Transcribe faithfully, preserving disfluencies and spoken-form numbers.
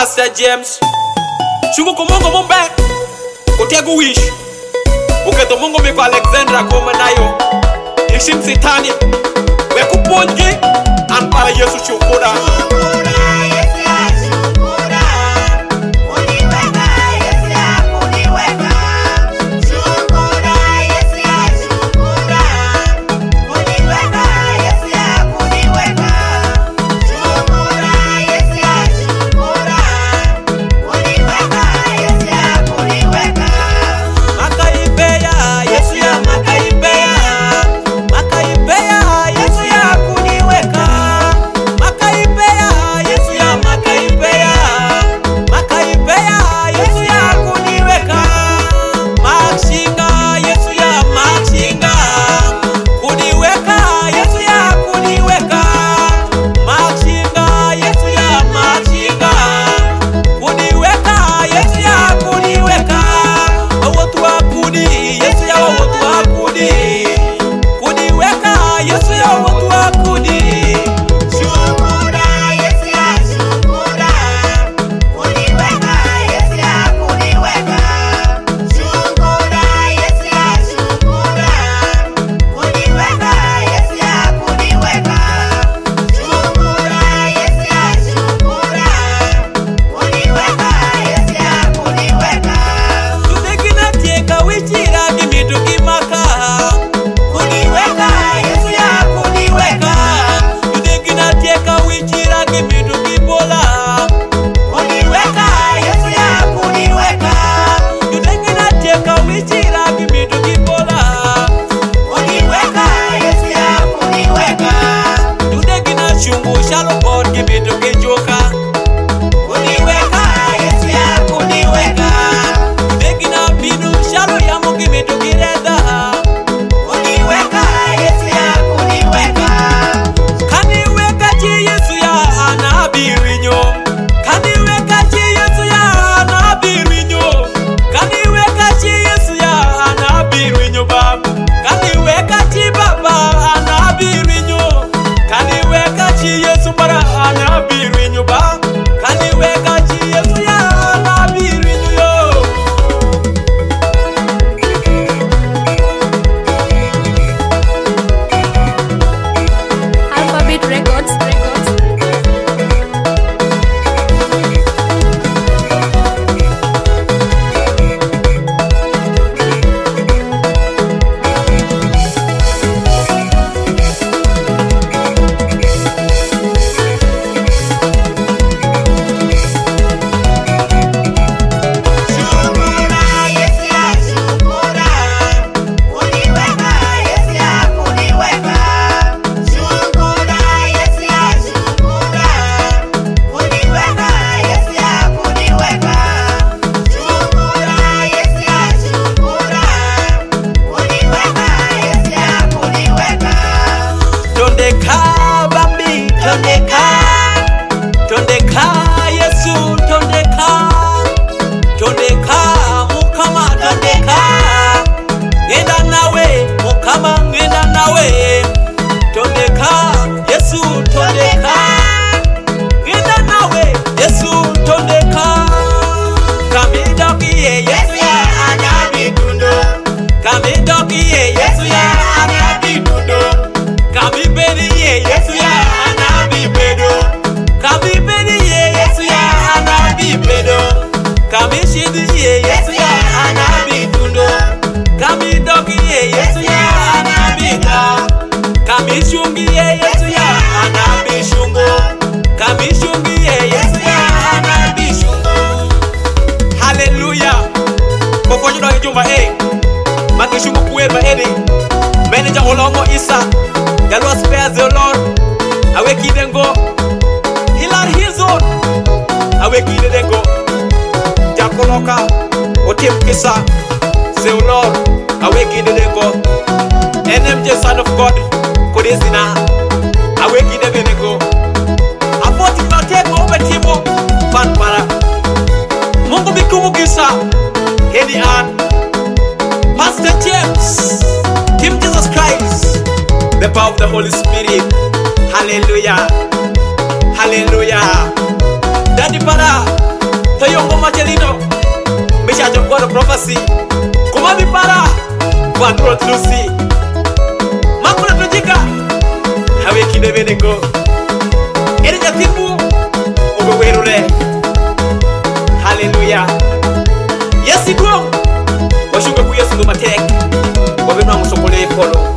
Pastor James Chungu kumongo mombe Kutegu wish Uketo mungo miko Alexandra Koma nayo Ishim sitani Weku ponji Anpara Yesu chukura Manager Olongo Isa Yalwa spares the Lord Aweki dengo Hilar Hizon Aweki dengo Jakoloka Otim Kisa Say Lord Aweki dengo N M J Son of God Kodesina Aweki dengo Apoti Matego Obetimo Fan para Mungu Bikumu Kisa Hedi Ann Pastor James Team Jesus Christ, the power of the Holy Spirit. Hallelujah. Hallelujah. Daddy Para. Angelino Misha Jongwano Prophecy Kumami Para Vandro Tlusi Makuna Tujika Hawe Kide Venengo Erija Timu Ubewerule Hallelujah Yesi Dwong Washunga Kuya Sundumatek Wabenwa Musokole Polo